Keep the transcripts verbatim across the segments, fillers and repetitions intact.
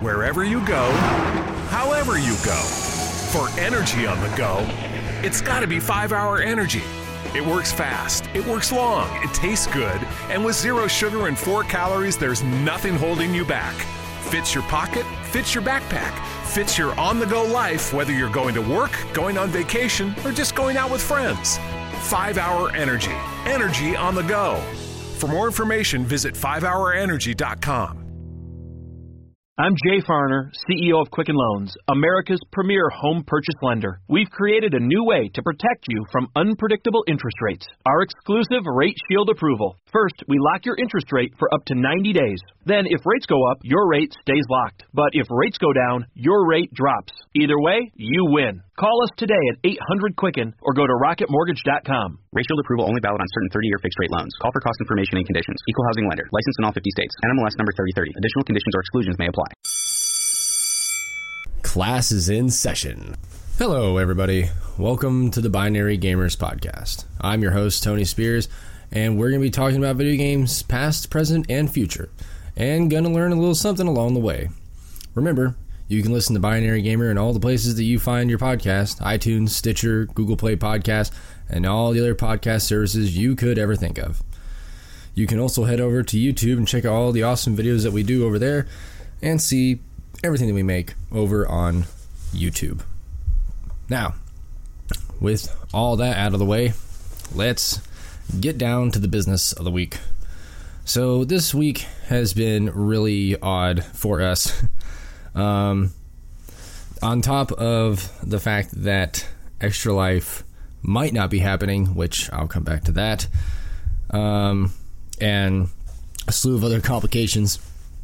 wherever you go, however you go. For energy on the go, it's gotta be five hour Energy. It works fast, it works long, it tastes good, and with zero sugar and four calories, there's nothing holding you back. Fits your pocket, fits your backpack, fits your on-the-go life, whether you're going to work, going on vacation, or just going out with friends. five hour Energy. Energy on the go. For more information, visit five hour energy dot com. I'm Jay Farner, C E O of Quicken Loans, America's premier home purchase lender. We've created a new way to protect you from unpredictable interest rates. Our exclusive Rate Shield approval. First, we lock your interest rate for up to ninety days. Then, if rates go up, your rate stays locked. But if rates go down, your rate drops. Either way, you win. Call us today at eight hundred Quicken or go to rocket mortgage dot com. Rate Shield approval only valid on certain thirty-year fixed-rate loans. Call for cost information and conditions. Equal housing lender. Licensed in all fifty states. N M L S number thirty thirty. Additional conditions or exclusions may apply. Class is in session. Hello, everybody. Welcome to the Binary Gamers Podcast. I'm your host, Tony Spears, and we're going to be talking about video games, past, present, and future, and going to learn a little something along the way. Remember, you can listen to Binary Gamer in all the places that you find your podcast: iTunes, Stitcher, Google Play Podcast, and all the other podcast services you could ever think of. You can also head over to YouTube and check out all the awesome videos that we do over there and see everything that we make over on YouTube. Now, with all that out of the way, let's get down to the business of the week. So this week has been really odd for us. Um, on top of the fact that Extra Life might not be happening, which I'll come back to that, um, and a slew of other complications,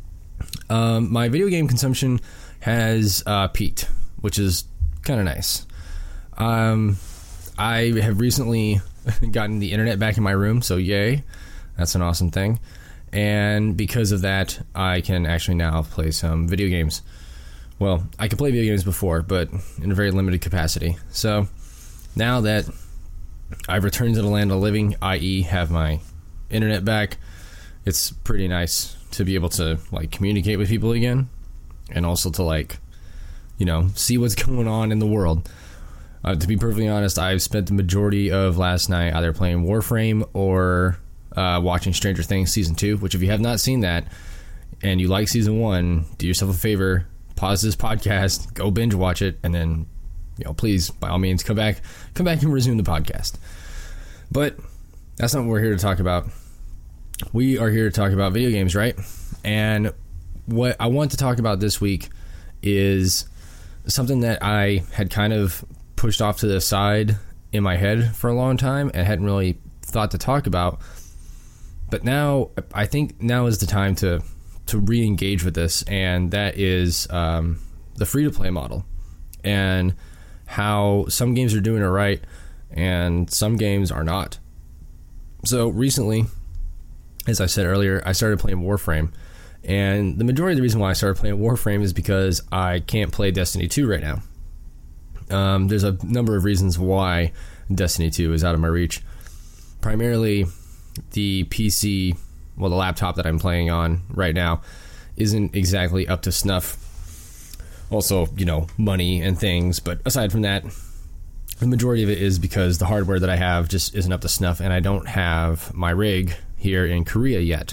um, my video game consumption has uh, peaked, which is kind of nice. Um, I have recently gotten the internet back in my room, so yay, that's an awesome thing. And because of that, I can actually now play some video games. Well, I could play video games before, but in a very limited capacity. So now that I've returned to the land of the living, that is have my internet back, it's pretty nice to be able to like communicate with people again, and also to like, you know, see what's going on in the world. Uh, to be perfectly honest, I've spent the majority of last night either playing Warframe or uh, watching Stranger Things Season two, which if you have not seen that and you like Season one, do yourself a favor, pause this podcast, go binge watch it, and then, you know, please, by all means, come back, come back and resume the podcast. But that's not what we're here to talk about. We are here to talk about video games, right? And what I want to talk about this week is something that I had kind of pushed off to the side in my head for a long time and hadn't really thought to talk about. But now, I think now is the time to to re-engage with this, and that is um, the free-to-play model, and how some games are doing it right and some games are not. So recently, as I said earlier, I started playing Warframe, and the majority of the reason why I started playing Warframe is because I can't play Destiny two right now. Um, there's a number of reasons why Destiny two is out of my reach. Primarily, the P C, well, the laptop that I'm playing on right now isn't exactly up to snuff. Also, you know, money and things, but aside from that, the majority of it is because the hardware that I have just isn't up to snuff, and I don't have my rig here in Korea yet.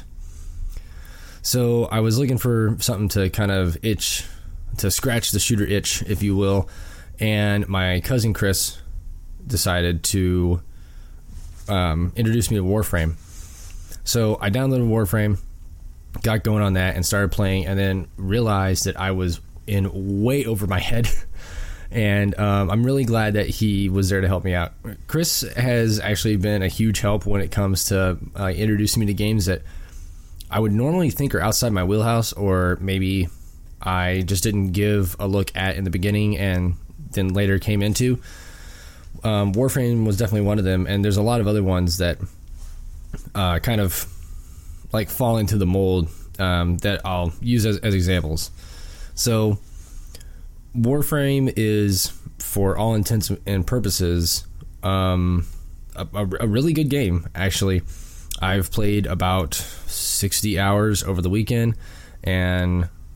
So I was looking for something to kind of itch, to scratch the shooter itch, if you will, and my cousin Chris decided to um, introduce me to Warframe. So I downloaded Warframe, got going on that, and started playing, and then realized that I was in way over my head. And um, I'm really glad that he was there to help me out. Chris has actually been a huge help when it comes to uh, introducing me to games that I would normally think are outside my wheelhouse, or maybe I just didn't give a look at in the beginning and then later came into. Um, Warframe was definitely one of them, and there's a lot of other ones that uh, kind of like fall into the mold um, that I'll use as, as examples. So Warframe is, for all intents and purposes, um, a, a, a really good game, actually. I've played about sixty hours over the weekend, and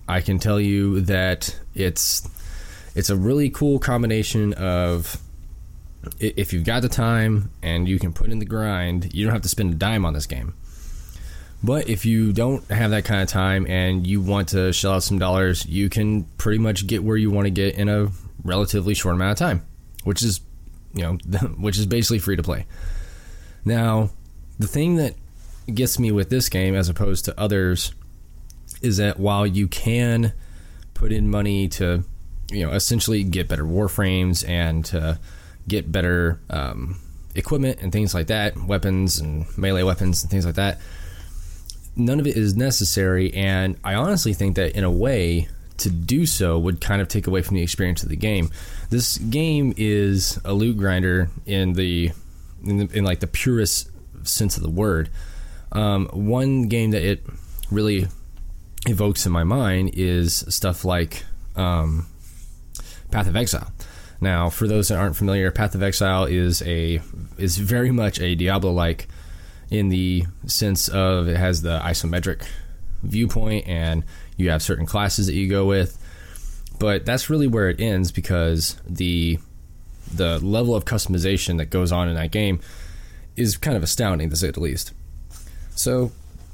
I can tell you that it's it's a really cool combination of, if you've got the time and you can put in the grind, you don't have to spend a dime on this game. But if you don't have that kind of time and you want to shell out some dollars, you can pretty much get where you want to get in a relatively short amount of time, which is, you know, which is basically free to play. Now, the thing that gets me with this game as opposed to others is that while you can put in money to, you know, essentially get better warframes and to get better um, equipment and things like that, weapons and melee weapons and things like that, none of it is necessary. And I honestly think that in a way, to do so would kind of take away from the experience of the game. This game is a loot grinder in the in, the, in like the purest sense of the word. Um, one game that it really evokes in my mind is stuff like um, Path of Exile. Now, for those that aren't familiar, Path of Exile is a is very much a Diablo-like, in the sense of it has the isometric viewpoint and you have certain classes that you go with. But that's really where it ends, because the the level of customization that goes on in that game is kind of astounding, to say the least. So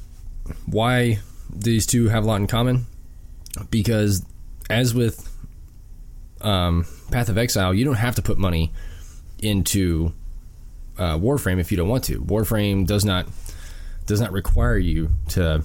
why these two have a lot in common? Because as with um, Path of Exile, you don't have to put money into uh, Warframe if you don't want to. Warframe does not does not require you to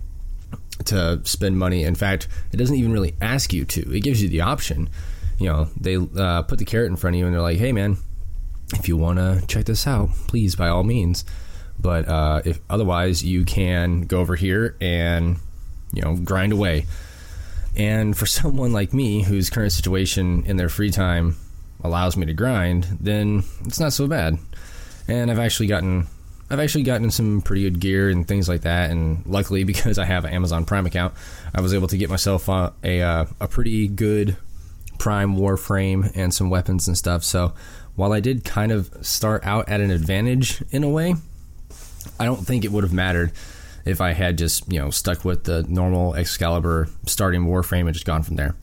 to spend money. In fact, it doesn't even really ask you to. It gives you the option. You know, they uh, put the carrot in front of you and they're like, hey man, if you want to check this out, please, by all means. But uh, if otherwise, you can go over here and, you know, grind away. And for someone like me, whose current situation in their free time allows me to grind, then it's not so bad. And I've actually gotten, I've actually gotten some pretty good gear and things like that. And luckily, because I have an Amazon Prime account, I was able to get myself a a, a pretty good Prime Warframe and some weapons and stuff. So while I did kind of start out at an advantage in a way, I don't think it would have mattered if I had just, you know, stuck with the normal Excalibur starting Warframe and just gone from there.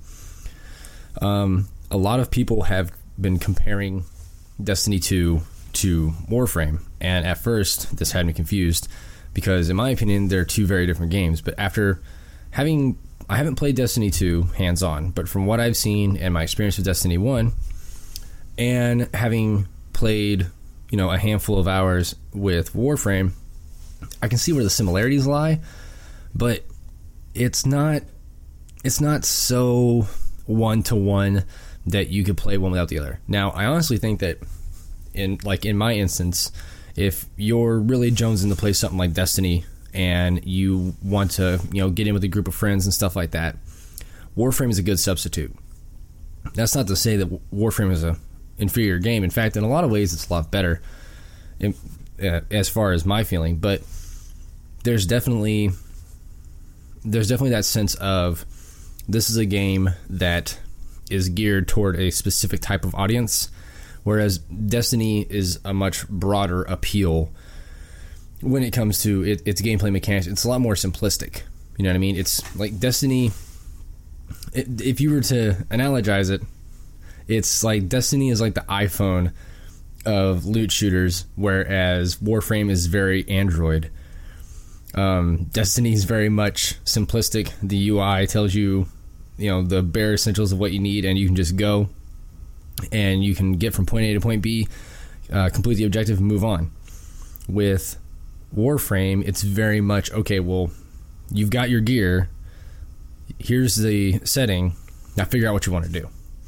Um, a lot of people have been comparing Destiny two to Warframe, and at first this had me confused because, in my opinion, they're two very different games. But after having, I haven't played Destiny two hands-on, but from what I've seen and my experience with Destiny one, and having played, you know, a handful of hours with Warframe, I can see where the similarities lie, but it's not it's not so one-to-one that you could play one without the other. Now, I honestly think that in like in my instance, if you're really jonesing to play something like Destiny and you want to, you know, get in with a group of friends and stuff like that, Warframe is a good substitute. That's not to say that Warframe is a inferior game. In fact, in a lot of ways, it's a lot better in, uh, as far as my feeling. But there's definitely there's definitely that sense of this is a game that is geared toward a specific type of audience, whereas Destiny is a much broader appeal when it comes to it, its gameplay mechanics. It's a lot more simplistic. You know what I mean? It's like Destiny, it, if you were to analogize it, it's like Destiny is like the iPhone of loot shooters, whereas Warframe is very Android. Um, Destiny is very much simplistic. The U I tells you, you know, the bare essentials of what you need, and you can just go, and you can get from point A to point B, uh, complete the objective, and move on. With Warframe, it's very much, okay, well, you've got your gear, here's the setting, now figure out what you want to do.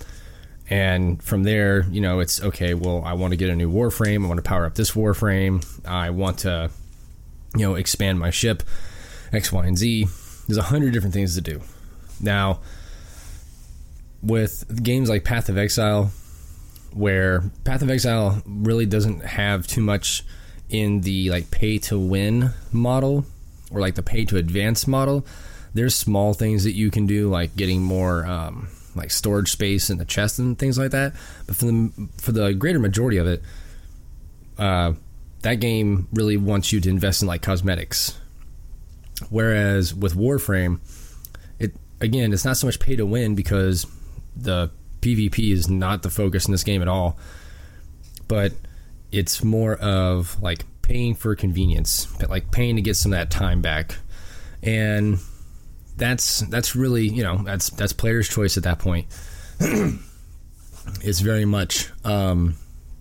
And from there, you know, it's, okay, well, I want to get a new Warframe, I want to power up this Warframe, I want to, you know, expand my ship, X, Y, and Z. There's a hundred different things to do. Now, with games like Path of Exile, where Path of Exile really doesn't have too much in the like pay to win model or like the pay to advance model, there's small things that you can do, like getting more um, like storage space in the chest and things like that. But for the for the greater majority of it, uh, that game really wants you to invest in like cosmetics. Whereas with Warframe, it again, it's not so much pay to win because the PvP is not the focus in this game at all, but it's more of like paying for convenience, like paying to get some of that time back. And that's that's really, you know, that's that's player's choice at that point. It's very much um,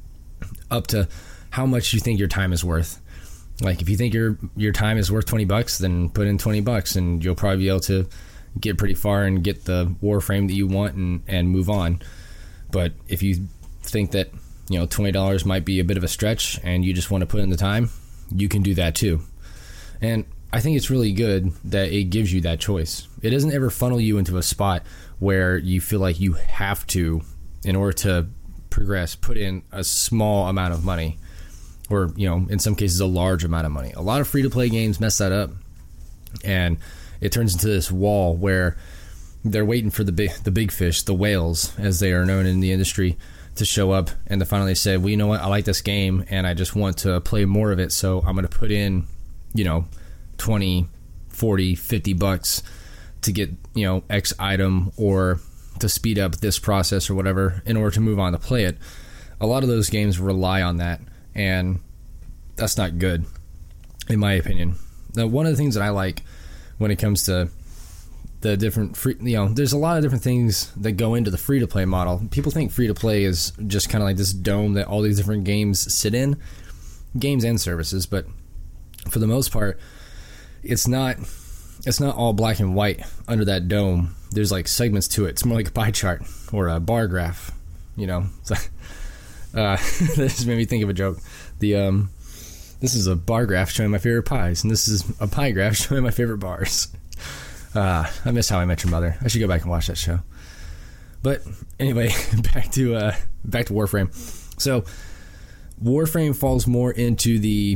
up to how much you think your time is worth. Like if you think your your time is worth twenty bucks, then put in twenty bucks and you'll probably be able to get pretty far and get the Warframe that you want and, and move on. But if you think that, you know, twenty dollars might be a bit of a stretch and you just want to put in the time, you can do that too. And I think it's really good that it gives you that choice. It doesn't ever funnel you into a spot where you feel like you have to, in order to progress, put in a small amount of money, or, you know, in some cases a large amount of money. A lot of free-to-play games mess that up, and it turns into this wall where they're waiting for the big, the big fish, the whales, as they are known in the industry, to show up and to finally say, well, you know what, I like this game and I just want to play more of it, so I'm going to put in, you know, twenty, forty, fifty bucks to get, you know, X item or to speed up this process or whatever in order to move on to play it. A lot of those games rely on that, and that's not good, in my opinion. Now, one of the things that I like when it comes to the different free, you know, there's a lot of different things that go into the free-to-play model. People think free-to-play is just kind of like this dome that all these different games sit in, games and services, but for the most part, it's not it's not all black and white under that dome. There's like segments to it. It's more like a pie chart or a bar graph, you know. So, uh, this made me think of a joke. The um, this is a bar graph showing my favorite pies, and this is a pie graph showing my favorite bars. Uh, I miss How I Met Your Mother. I should go back and watch that show. But anyway, back to uh, back to Warframe. So Warframe falls more into the,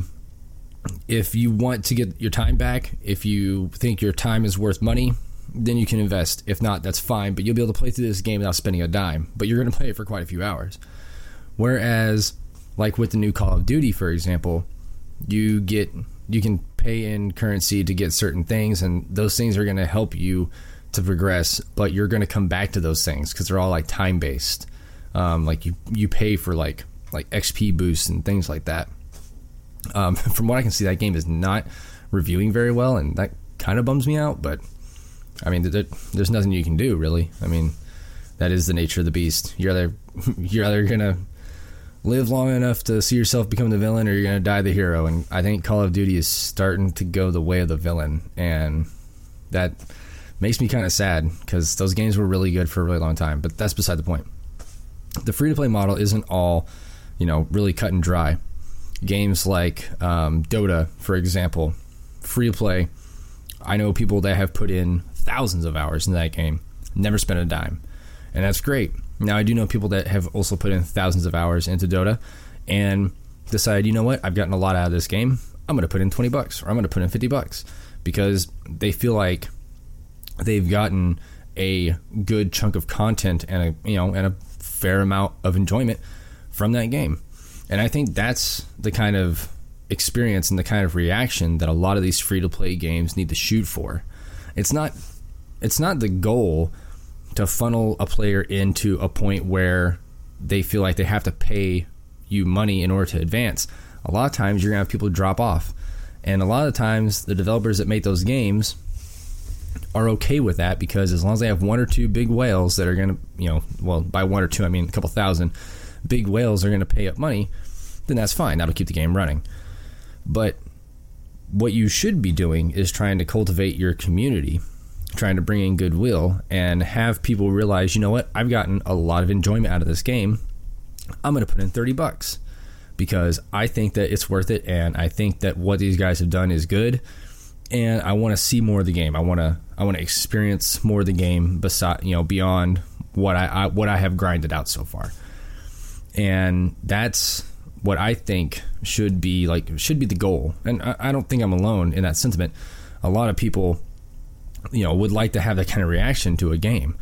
if you want to get your time back, if you think your time is worth money, then you can invest. If not, that's fine, but you'll be able to play through this game without spending a dime. But you're going to play it for quite a few hours. Whereas, like with the new Call of Duty, for example, you get you can pay in currency to get certain things, and those things are going to help you to progress, but you're going to come back to those things because they're all like time based. Um, like you you pay for like like X P boosts and things like that. Um, from what I can see, that game is not reviewing very well, and that kind of bums me out. But I mean, there, there's nothing you can do, really. I mean, that is the nature of the beast. You're either you're either gonna live long enough to see yourself become the villain, or you're gonna die the hero. And I think Call of Duty is starting to go the way of the villain, and that makes me kind of sad because those games were really good for a really long time. But that's beside the point. The free-to-play model isn't all, you know, really cut and dry. Games like um, Dota, for example, free-to-play, I know people that have put in thousands of hours in that game, never spent a dime, and that's great. Now, I do know people that have also put in thousands of hours into Dota and decided, you know what, I've gotten a lot out of this game, I'm going to put in twenty bucks, or I'm going to put in fifty bucks, because they feel like they've gotten a good chunk of content and a, you know, and a fair amount of enjoyment from that game. And I think that's the kind of experience and the kind of reaction that a lot of these free-to-play games need to shoot for. It's not it's not the goal to funnel a player into a point where they feel like they have to pay you money in order to advance. A lot of times you're going to have people drop off. And a lot of times the developers that make those games are okay with that, because as long as they have one or two big whales that are going to, you know, well, by one or two, I mean a couple thousand big whales are going to pay up money, then that's fine. That'll keep the game running. But what you should be doing is trying to cultivate your community, trying to bring in goodwill and have people realize, you know what, I've gotten a lot of enjoyment out of this game. I'm going to put in thirty bucks because I think that it's worth it, and I think that what these guys have done is good, and I want to see more of the game. I want to I want to experience more of the game beside, you know, beyond what I, I what I have grinded out so far. And that's what I think should be like should be the goal. And I, I don't think I'm alone in that sentiment. A lot of people, you know, would like to have that kind of reaction to a game.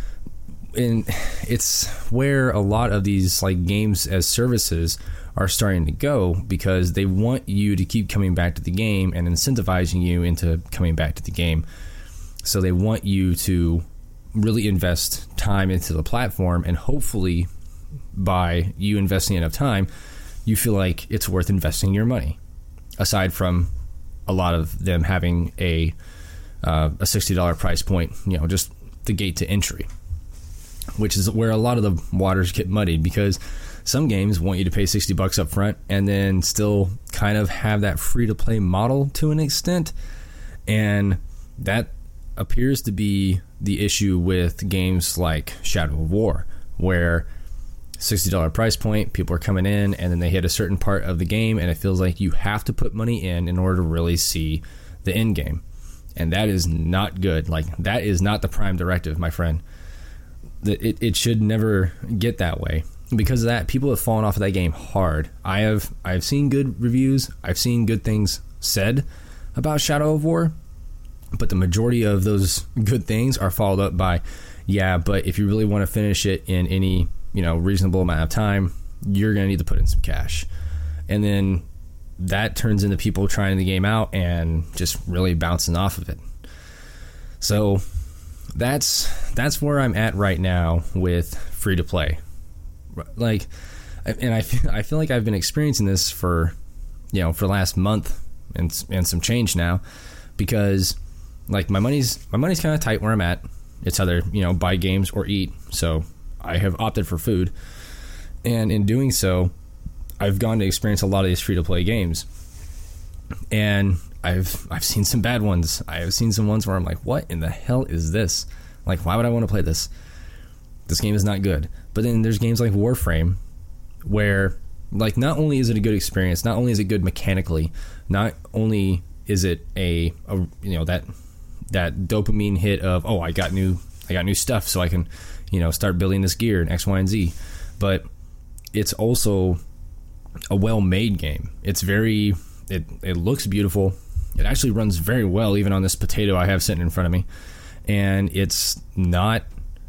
And it's where a lot of these like games as services are starting to go, because they want you to keep coming back to the game and incentivizing you into coming back to the game. So they want you to really invest time into the platform, and hopefully by you investing enough time, you feel like it's worth investing your money. Aside from a lot of them having a uh, a sixty dollars price point, you know, just the gate to entry, which is where a lot of the waters get muddied, because some games want you to pay sixty bucks up front and then still kind of have that free to play model to an extent. And that appears to be the issue with games like Shadow of War, where sixty dollars price point, people are coming in and then they hit a certain part of the game and it feels like you have to put money in in order to really see the end game. And that is not good. Like, that is not the prime directive, my friend. It, it should never get that way. Because of that, people have fallen off of that game hard. I have I've seen good reviews. I've seen good things said about Shadow of War. But the majority of those good things are followed up by, yeah, but if you really want to finish it in any, you know, reasonable amount of time, you're going to need to put in some cash. And then that turns into people trying the game out and just really bouncing off of it. So that's that's where I'm at right now with free to play. Like, and I feel, I feel like I've been experiencing this for, you know, for the last month and and some change now, because like my money's my money's kind of tight where I'm at. It's either, you know, buy games or eat. So I have opted for food, and in doing so, I've gone to experience a lot of these free to play games, and I've I've seen some bad ones. I have seen some ones where I'm like, what in the hell is this? Like, why would I want to play this? This game is not good. But then there's games like Warframe, where like not only is it a good experience, not only is it good mechanically, not only is it a, a you know that that dopamine hit of, oh, I got new I got new stuff, so I can, you know, start building this gear and X, Y, and Z. But it's also a well-made game. It's very it it looks beautiful. It actually runs very well, even on this potato I have sitting in front of me, and it's not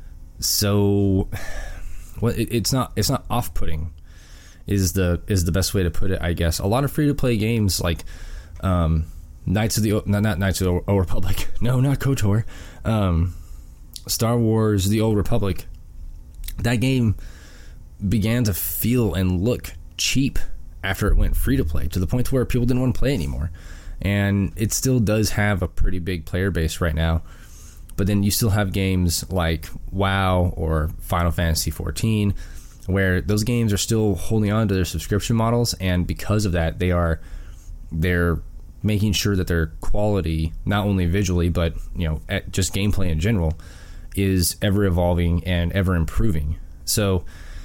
so well. It, it's not it's not off-putting. Is the is the best way to put it, I guess. A lot of free-to-play games like um, Knights of the o- not, not Knights of the Old Republic. No, not KOTOR. Um, Star Wars: The Old Republic. That game began to feel and look cheap after it went free to play, to the point to where people didn't want to play anymore. And it still does have a pretty big player base right now. But then you still have games like WoW or Final Fantasy fourteen, where those games are still holding on to their subscription models, and because of that, they are they're making sure that their quality, not only visually but, you know, at just gameplay in general, is ever evolving and ever improving. So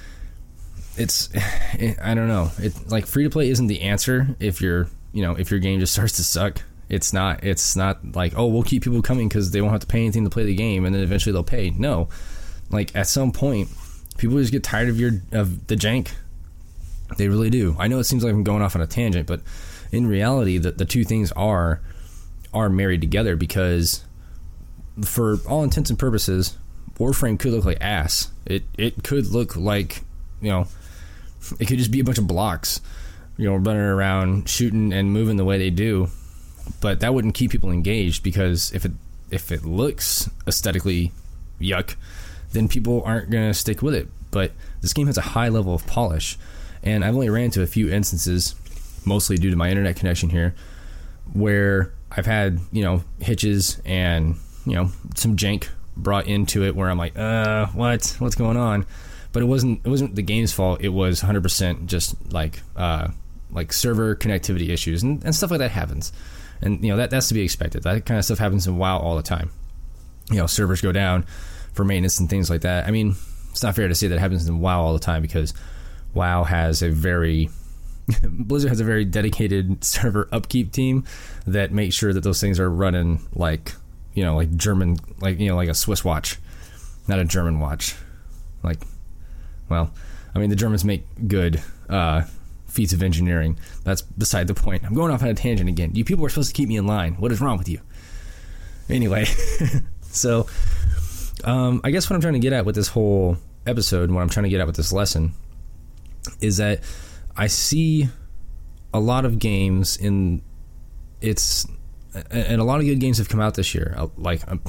it's it, I don't know. It like free to play isn't the answer if you're you know if your game just starts to suck. It's not. It's not like, oh, we'll keep people coming because they won't have to pay anything to play the game, and then eventually they'll pay. No, like at some point, people just get tired of your of the jank. They really do. I know it seems like I'm going off on a tangent, but in reality, the the two things are are married together, because for all intents and purposes, Warframe could look like ass. It it could look like, you know, it could just be a bunch of blocks, you know, running around shooting and moving the way they do. But that wouldn't keep people engaged, because if it if it looks aesthetically yuck, then people aren't going to stick with it. But this game has a high level of polish, and I've only ran into a few instances, mostly due to my internet connection here, where I've had, you know, hitches and, you know, some jank brought into it where I'm like, uh, what? What's going on? But it wasn't it wasn't the game's fault. It was one hundred percent just like uh, like server connectivity issues, and, and stuff like that happens. And, you know, that that's to be expected. That kind of stuff happens in WoW all the time. You know, servers go down for maintenance and things like that. I mean, it's not fair to say that happens in WoW all the time, because WoW has a very... Blizzard has a very dedicated server upkeep team that makes sure that those things are running like, you know, like German, like, you know, like a Swiss watch, not a German watch. Like, well, I mean, the Germans make good... uh feats of engineering. That's beside the point. I'm going off on a tangent again. You people are supposed to keep me in line. What is wrong with you? Anyway, so um, I guess what I'm trying to get at with this whole episode, and what I'm trying to get at with this lesson, is that I see a lot of games in it's and a lot of good games have come out this year. Like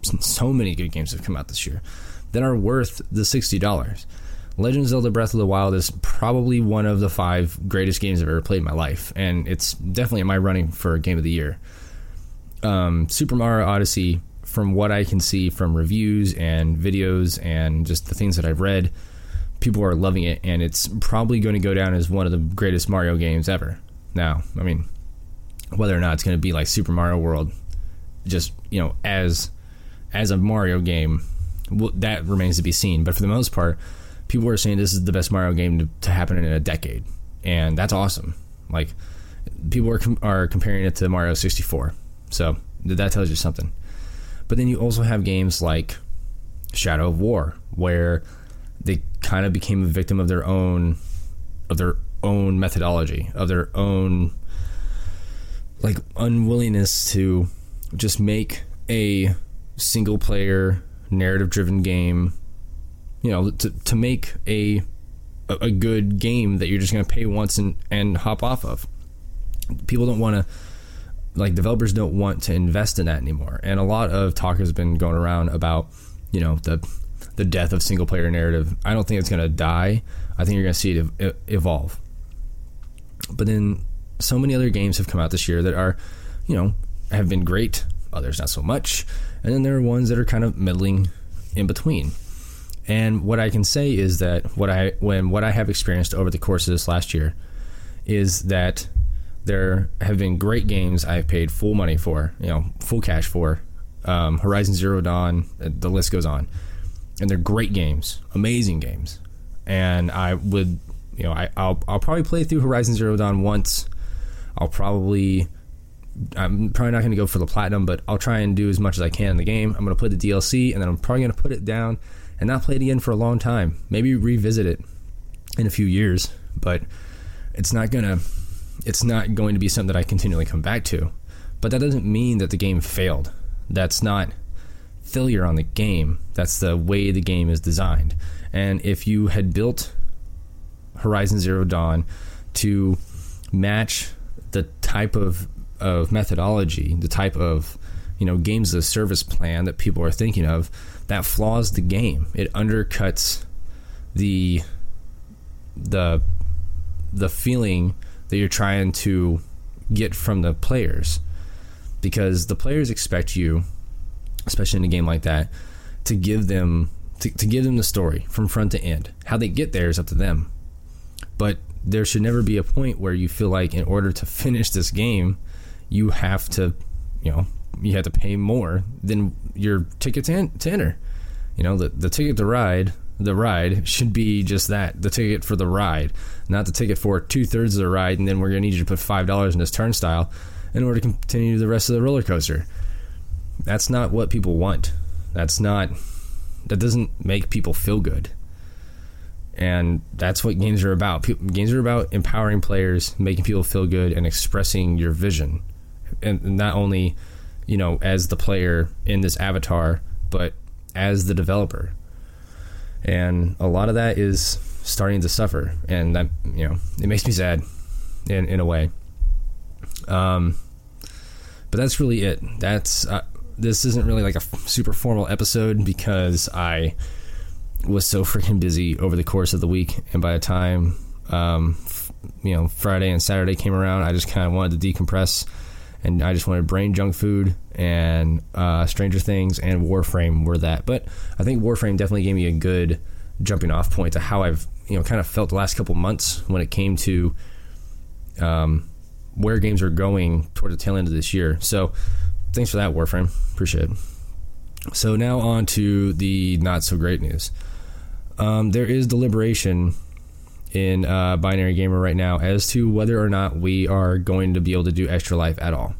so many good games have come out this year that are worth the sixty dollars. Legend of Zelda Breath of the Wild is probably one of the five greatest games I've ever played in my life, and it's definitely in my running for Game of the Year. Um, Super Mario Odyssey, from what I can see from reviews and videos and just the things that I've read, people are loving it, and it's probably going to go down as one of the greatest Mario games ever. Now, I mean, whether or not it's going to be like Super Mario World, just, you know, as as a Mario game, well, that remains to be seen. But for the most part, people are saying this is the best Mario game to, to happen in a decade, and that's awesome. Like, people are com- are comparing it to Mario sixty-four, so that tells you something. But then you also have games like Shadow of War, where they kind of became a victim of their own of their own methodology, of their own like unwillingness to just make a single player narrative driven game, you know, to to make a a good game that you're just going to pay once and and hop off of. People don't want to, like, developers don't want to invest in that anymore. And a lot of talk has been going around about, you know, the the death of single player narrative. I don't think it's going to die. I think you're going to see it evolve. But then so many other games have come out this year that are, you know, have been great, others not so much. And then there are ones that are kind of middling in between. And what I can say is that what I when what I have experienced over the course of this last year is that there have been great games I've paid full money for, you know, full cash for. Um, Horizon Zero Dawn, the list goes on. And they're great games, amazing games. And I would, you know, I, I'll I'll probably play through Horizon Zero Dawn once. I'll probably, I'm probably not going to go for the platinum, but I'll try and do as much as I can in the game. I'm going to play the D L C, and then I'm probably going to put it down and not play it again for a long time. Maybe revisit it in a few years, but it's not going to, it's not going to be something that I continually come back to. But that doesn't mean that the game failed. That's not failure on the game. That's the way the game is designed. And if you had built Horizon Zero Dawn to match the type of of methodology, the type of, you know, games as a service plan that people are thinking of, that flaws the game. It undercuts the the the feeling that you're trying to get from the players, because the players expect you, especially in a game like that, to give them to, to give them the story from front to end. How they get there is up to them, but there should never be a point where you feel like in order to finish this game, you have to, you know, you have to pay more than your ticket to, to enter. You know, the the ticket to ride, the ride should be just that, the ticket for the ride, not the ticket for two thirds of the ride, and then we're going to need you to put five dollars in this turnstile in order to continue the rest of the roller coaster. That's not what people want. That's not, that doesn't make people feel good. And that's what games are about. Games are about empowering players, making people feel good, and expressing your vision. And not only, you know, as the player in this avatar, but as the developer. And a lot of that is starting to suffer. And that, you know, it makes me sad in, in a way. Um, but that's really it. That's, uh, this isn't really like a super formal episode because I was so freaking busy over the course of the week, and by the time um, f- you know Friday and Saturday came around, I just kind of wanted to decompress, and I just wanted brain junk food, and uh, Stranger Things and Warframe were that. But I think Warframe definitely gave me a good jumping off point to how I've, you know, kind of felt the last couple months when it came to um, where games are going toward the tail end of this year. So thanks for that, Warframe. Appreciate it. So now on to the not so great news. Um, there is deliberation in uh, Binary Gamer right now as to whether or not we are going to be able to do Extra Life at all.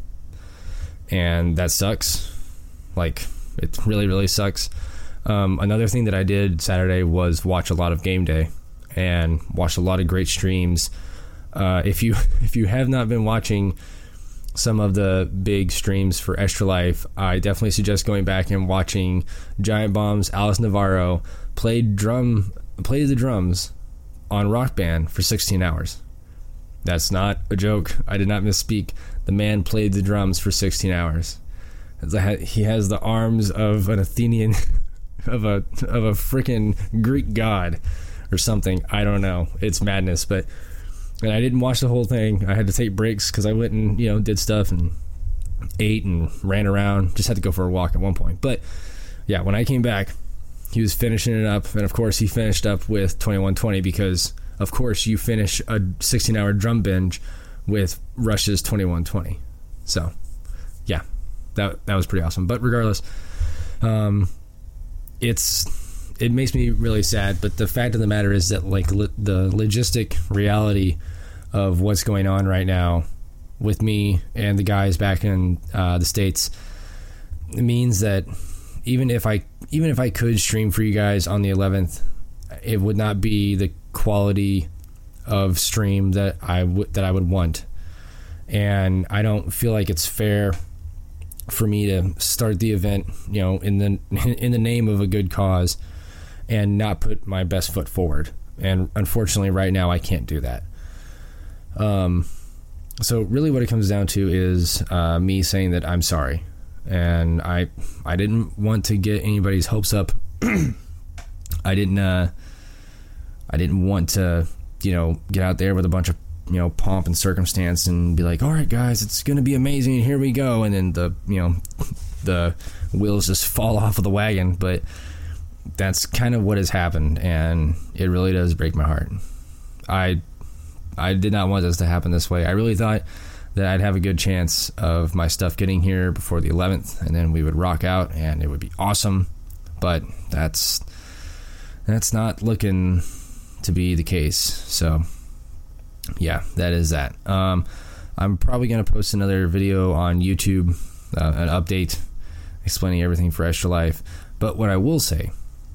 And that sucks. Like, it really, really sucks. Um, another thing that I did Saturday was watch a lot of Game Day and watch a lot of great streams. Uh, if you if you have not been watching some of the big streams for Extra Life, I definitely suggest going back and watching Giant Bomb's Alice Navarro play drum, play the drums on Rock Band for sixteen hours. That's not a joke. I did not misspeak. The man played the drums for sixteen hours. he has the arms of an Athenian, of a of a freaking Greek god or something. I don't know. It's madness. But and I didn't watch the whole thing. I had to take breaks because I went and you know did stuff and ate and ran around. Just had to go for a walk at one point. But yeah, when I came back, he was finishing it up, and of course he finished up with twenty-one twenty because of course you finish a sixteen hour drum binge with Rush's twenty-one twenty. So yeah, that that was pretty awesome. But regardless, um, it's it makes me really sad. But the fact of the matter is that like lo- the logistic reality of what's going on right now with me and the guys back in uh, the States means that even if I even if I could stream for you guys on the eleventh, it would not be the quality of stream that I would that I would want. And I don't feel like it's fair for me to start the event, you know, in the in the name of a good cause and not put my best foot forward. And unfortunately right now I can't do that. Um so really what it comes down to is uh, me saying that I'm sorry. And I I didn't want to get anybody's hopes up. I didn't uh, I didn't want to, you know, get out there with a bunch of, you know, pomp and circumstance and be like, all right, guys, it's going to be amazing. Here we go. And then the, you know, the wheels just fall off of the wagon. But that's kind of what has happened. And it really does break my heart. I, I did not want this to happen this way. I really thought that I'd have a good chance of my stuff getting here before the eleventh, and then we would rock out, and it would be awesome. But that's that's not looking to be the case. So, yeah, that is that. Um, I'm probably going to post another video on YouTube, uh, an update explaining everything for Extra Life. But what I will say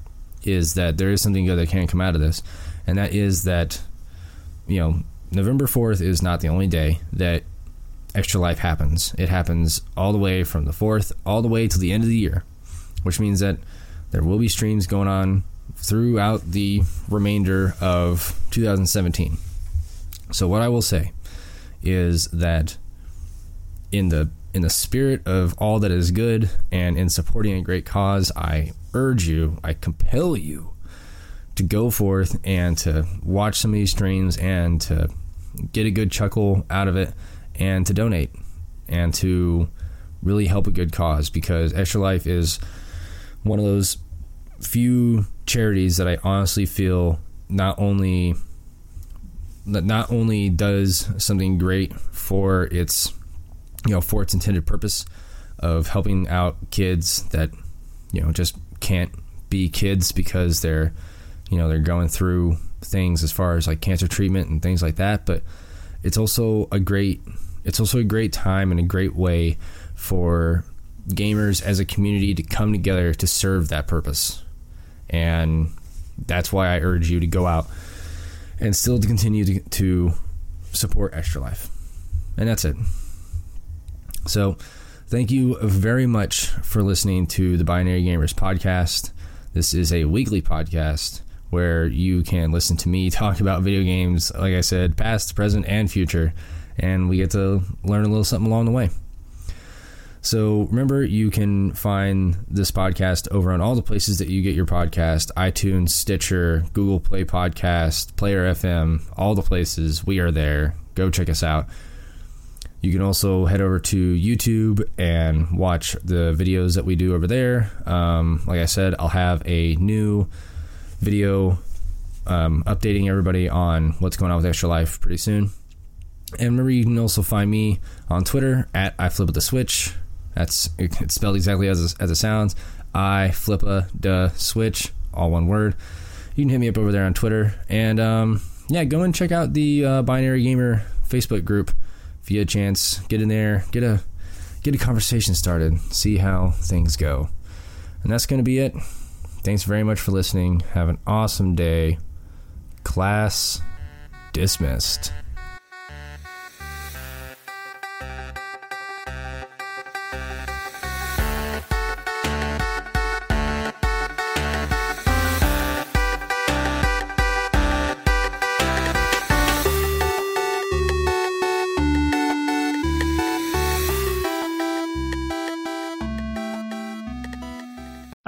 is that there is something good that can come out of this, and that is that, you know, November fourth is not the only day that Extra Life happens. It happens all the way from the fourth all the way to the end of the year, which means that there will be streams going on throughout the remainder of two thousand seventeen. So what I will say is that in the in the spirit of all that is good and in supporting a great cause, I urge you, I compel you to go forth and to watch some of these streams and to get a good chuckle out of it, and to donate and to really help a good cause, because Extra Life is one of those few charities that I honestly feel not only that not only does something great for its, you know, for its intended purpose of helping out kids that, you know, just can't be kids because they're, you know, they're going through things as far as like cancer treatment and things like that, but it's also a great it's also a great time and a great way for gamers as a community to come together to serve that purpose. And that's why I urge you to go out and still to continue to, to support Extra Life. And that's it. So thank you very much for listening to the Binary Gamers podcast. This is a weekly podcast where you can listen to me talk about video games, like I said, past, present, and future, and we get to learn a little something along the way. So remember, you can find this podcast over on all the places that you get your podcast: iTunes, Stitcher, Google Play Podcast, Player F M, all the places. We are there. Go check us out. You can also head over to YouTube and watch the videos that we do over there. Um, like I said, I'll have a new video um, updating everybody on what's going on with Extra Life pretty soon. And remember, you can also find me on Twitter at I Flip the Switch. That's it's spelled exactly as as it sounds. I flip a da switch, all one word. You can hit me up over there on Twitter, and um, yeah, go and check out the uh, Binary Gamer Facebook group if you get a chance. Get in there, get a get a conversation started, see how things go, and that's going to be it. Thanks very much for listening. Have an awesome day. Class dismissed.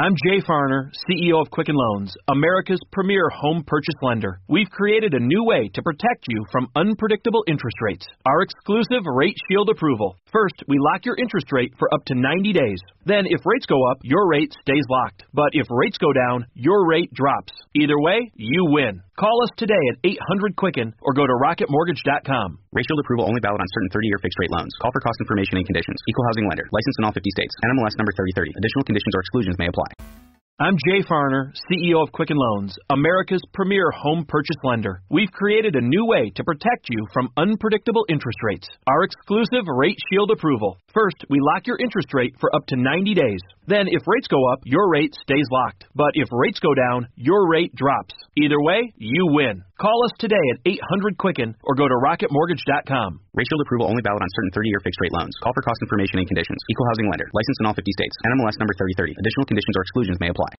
I'm Jay Farner, C E O of Quicken Loans, America's premier home purchase lender. We've created a new way to protect you from unpredictable interest rates. Our exclusive Rate Shield approval. First, we lock your interest rate for up to ninety days. Then, if rates go up, your rate stays locked. But if rates go down, your rate drops. Either way, you win. Call us today at eight hundred Quicken or go to rocket mortgage dot com. Rate Shield approval only valid on certain thirty-year fixed-rate loans. Call for cost information and conditions. Equal housing lender. Licensed in all fifty states. N M L S number thirty thirty. Additional conditions or exclusions may apply. I'm Jay Farner, C E O of Quicken Loans, America's premier home purchase lender. We've created a new way to protect you from unpredictable interest rates. Our exclusive Rate Shield approval. First, we lock your interest rate for up to ninety days. Then, if rates go up, your rate stays locked. But if rates go down, your rate drops. Either way, you win. Call us today at eight hundred Quicken or go to rocket mortgage dot com. Rate Shield approval only valid on certain thirty-year fixed-rate loans. Call for cost information and conditions. Equal housing lender. Licensed in all fifty states. N M L S number thirty thirty. Additional conditions or exclusions may apply.